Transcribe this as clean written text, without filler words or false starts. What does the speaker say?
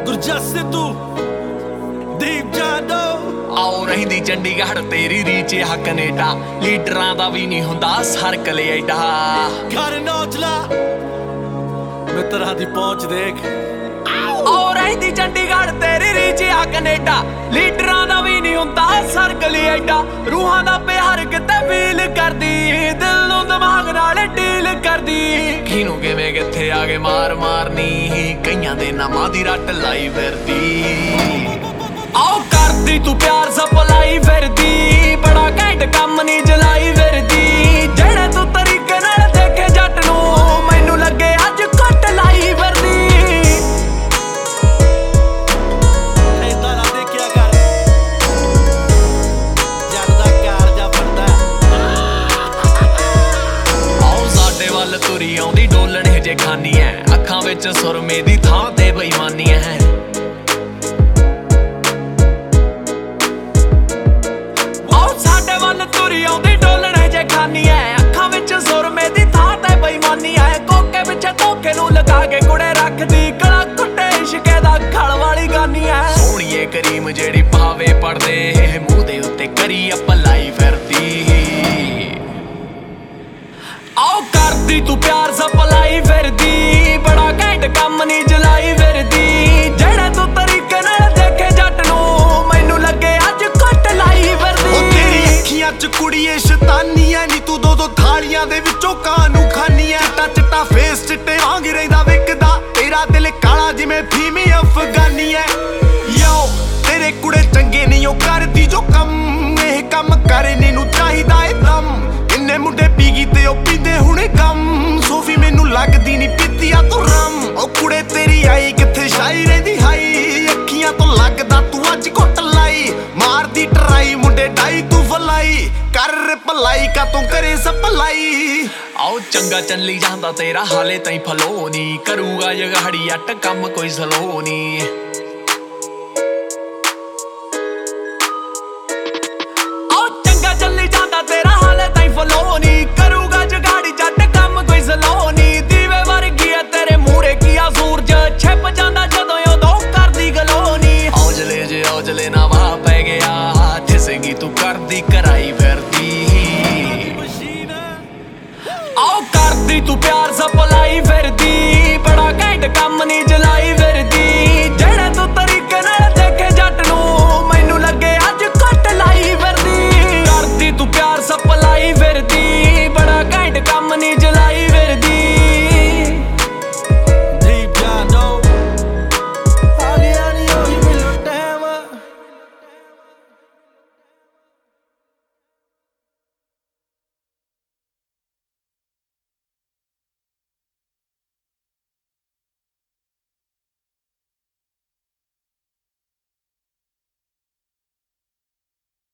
ਗੁਰਜਸ ਸਿੱਧੂ ਦੀਪ ਜਾਦੋ ਆਓ ਰਹਿੰਦੀ ਚੰਡੀਗੜ੍ਹ ਤੇਰੀ ਰੀਚ ਆ ਕੈਨੇਡਾ ਲੀਡਰਾਂ ਦਾ ਵੀ ਨਹੀਂ ਹੁੰਦਾ ਸਰਕਲ ਐਡਾ ਘਰ ਨੌਜਲਾ ਮਿੱਤਰਾਂ ਦੀ ਪਹੁੰਚ ਦੇਖ ਆਓ ਰਹਿੰਦੀ ਚੰਡੀਗੜ੍ਹ ਤੇਰੀ ਰੀਚ ਆ ਕੈਨੇਡਾ ਲੀਡਰਾਂ ਦਾ ਵੀ ਨਹੀਂ ਹੁੰਦਾ ਸਰਕਲ ਐਡਾ ਰੂਹਾਂ ਦਾ ਪਿਆਰ ਕਿਤੇ ਫੀਲ ਕਰਦੀ ਦਿਲ ਨੂੰ ਦਿਮਾਗ ਨਾਲ ਡੀਲ ਕਰਦੀ ਕਿਨੂੰ ਕਿਵੇਂ ਕਿੱਥੇ ਆ ਕੇ ਮਾਰ ਮਾਰਨੀ ਕਈਆਂ ਦੇ ਨਾਮਾਂ ਦੀ ਰੱਟ ਲਾਈ ਫਿਰਦੀ ਆਓ ਕਰਦੀ ਤੂੰ ਪਿਆਰ ਸਪਲਾਈ ਫਿਰਦੀ ਬੜਾ ਘੈਂਟ ਕੰਮ ਨੀ ਜਲਾਈ ਫਿਰਦੀ ਜਿਹੜੇ ਤੂੰ ਤਰੀਕੇ ਨਾਲ ਦੇਖੇ ਜੱਟ ਨੂੰ ਮੈਨੂੰ ਲੱਗੇ ਅੱਜ ਘੱਟ ਲਾਈ ਫਿਰਦੀ ਏਦਾਂ ਨਾ ਦੇਖਿਆ ਕਰ ਜੱਟ ਦਾ ਕਾਰਜਾ ਫੜਦਾ ਆਓ ਸਾਡੇ ਵੱਲ ਤੁਰੀ ਆਉਂਦੀ ਡੋਲਣ ਹਜੇ ਖਾਨੀ ਐ ਅੱਖਾਂ ਵਿੱਚ ਸੁਰਮੇ ਦੀ ਥਾਂ ਤੇ ਬੇਈਮਾਨੀ ਐ ਤੁਰੀ ਆਉਂਦੀ ਡੋਲਣ ਹਜੇ ਖਾਨੀ ਐ ਅੱਖਾਂ ਵਿੱਚ ਸੁਰਮੇ ਦੀ ਥਾਂ ਤੇ ਬੇਈਮਾਨੀ ਐ ਕੋਕੇ ਪਿੱਛੇ ਧੋਖੇ ਨੂੰ ਲਗਾ ਕੇ ਕੁੜੇ ਰੱਖਦੀ ਕਲਾ ਕੁੱਟੇ ਇਸ਼ਕੇ ਦਾ ਖਲ ਵਾਲੀ ਗਾਨੀ ਐ ਸੋਹਣੀਏ ਕਰੀਮ ਜਿਹੜੀ ਪਾਵੇ ਪੜਦੇ ਮੂੰਹ ਦੇ ਉੱਤੇ ਕਰੀ ਅਪਲਾਈ ਫਿਰਦੀ ਆਓ ਕਰਦੀ ਤੂੰ ਪਿਆਰ ਸਪਲਾਈ ਫਿਰਦੀ ਬੜਾ ਘੈਂਟ ਕੰਮ ਨੀ ਜਲਾਈ ਫਿਰਦੀ ਜਿਹੜੇ ਤੂੰ ਤਰੀਕੇ ਨਾਲ ਦੇਖੇ ਜੱਟ ਨੂੰ ਮੈਨੂੰ ਲੱਗੇ ਅੱਜ ਘੱਟ ਲਾਈ ਫਿਰਦੀ ਅੱਖੀਆਂ ਚ ਕੁੜੀਏ ਸ਼ੈਤਾਨੀ ਐ ਨੀ ਤੂੰ ਦੋ ਦੋ ਥਾਲੀਆਂ ਦੇ ਵਿੱਚੋਂ ਕਾਂ ਨੂੰ ਖਾਨੀ ਐ ਚਿੱਟਾ ਚਿੱਟਾ ਫੇਸ ਚਿੱਟੇ ਵਾਂਗ ਰਹਿੰਦਾ ਵਿਕਦਾ ਤੇਰਾ ਦਿਲ ਕਾਲਾ ਜਿਵੇਂ ਫੀਮੀ ਅਫਗਾਨੀ ਐ ਯੋ ਤੇਰੇ ਕੁੜੇ ਚੰਗੇ ਨਹੀਂ ਉਹ ਕਰਦੀ ਜੋ ਕੰਮ ਇਹ ਕੰਮ ਕਰਨੇ ਨੂੰ ਚਾਹੀਦਾ ਏ ਦਮ ਇੰਨੇ ਮੁੰਡੇ ਪੀ ਗਈ ਤੇ ਉਹ ਪੀਂਦੇ ਹੁਣੇ ਗਮ ਸੋਫੀ ਮੈਨੂੰ ਲੱਗਦੀ ਨੀ ਪੀਤੀਆ ਤੂੰ ਰਮ ਉਹ ਕੁੜੇ ਤੇਰੀ ਆਈ ਕਿੱਥੇ ਸ਼ਾਈ ਰਹਿੰਦੀ ਹਾਈ ਅੱਖੀਆਂ ਤੋਂ ਲੱਗਦਾ ਤੂੰ ਅੱਜ ਘੁੱਟ ਲਾਈ ਮਾਰਦੀ ਟਰਾਈ ਮੁੰਡੇ ਡਾਈ ਤੂੰ ਫਲਾਈ ਕਰ ਭਲਾਈ ਕਾ ਤੂੰ ਕਰੇ ਸਪਲਾਈ ਆਓ ਚੰਗਾ ਚੱਲੀ ਜਾਂਦਾ ਤੇਰਾ ਹਾਲੇ ਤਾਈਂ ਫਲੋ ਨੀ ਕਰੂਗਾ ਜਗਾੜੀ ਅੱਟ ਕੰਮ ਕੋਈ ਸਲੋ ਨੀ